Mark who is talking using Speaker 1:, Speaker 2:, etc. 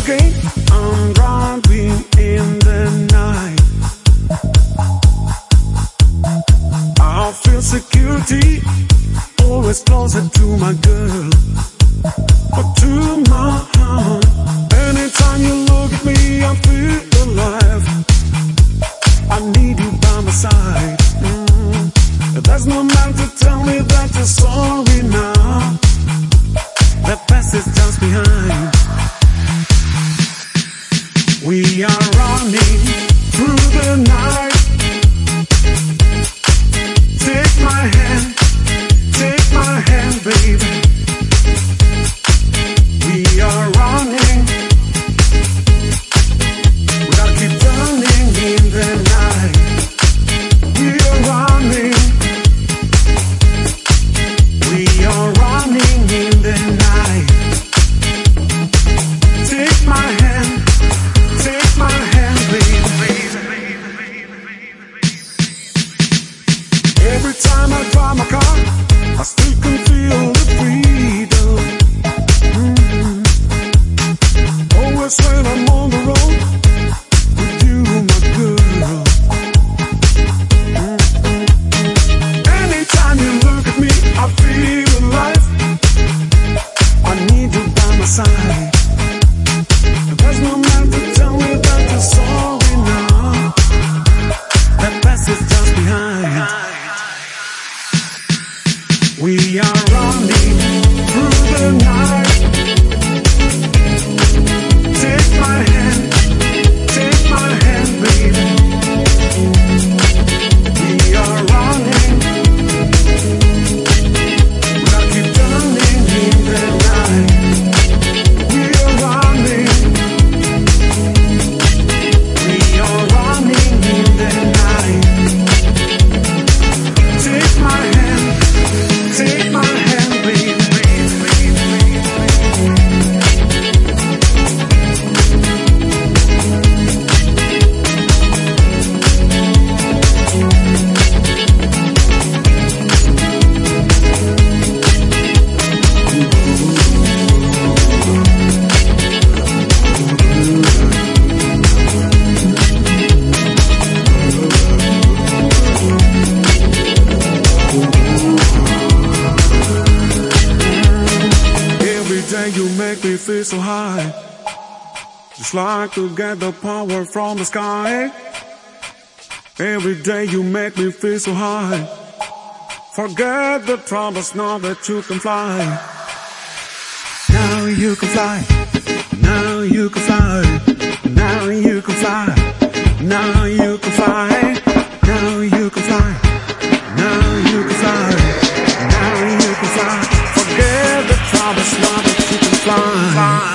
Speaker 1: again. I'm driving in the night. I feel security, always closer to my girl, but to my heart. Anytime you look at me, I feel alive. I need you by my side. There's no man to tell me that you're sorry now. The past is just behind. We are running through the night. Take my hand, baby. We are running. We gotta keep running in the night. We are running. We are running in the night. Take my hand, baby. Every time I drive my car, I still can feel the freedom. Always when I'm on the road with you, my girl. Anytime you look at me, I feel alive. I need you by my side. There's no man to tell me that you're sorry now. That past is just behind. We are running through the night. Take my hand, baby. We are running. We gotta keep running in the night. We are running. We are running in the night. Take my hand, baby. You make me feel so high, just like to get the power from the sky. Every day you make me feel so high. Forget the troubles now that you can fly. Now you can fly. Now you can fly. Now you can fly. Now you can fly. Now you can fly. Now you can fly. Now you can fly. Forget the troubles now that you can fly.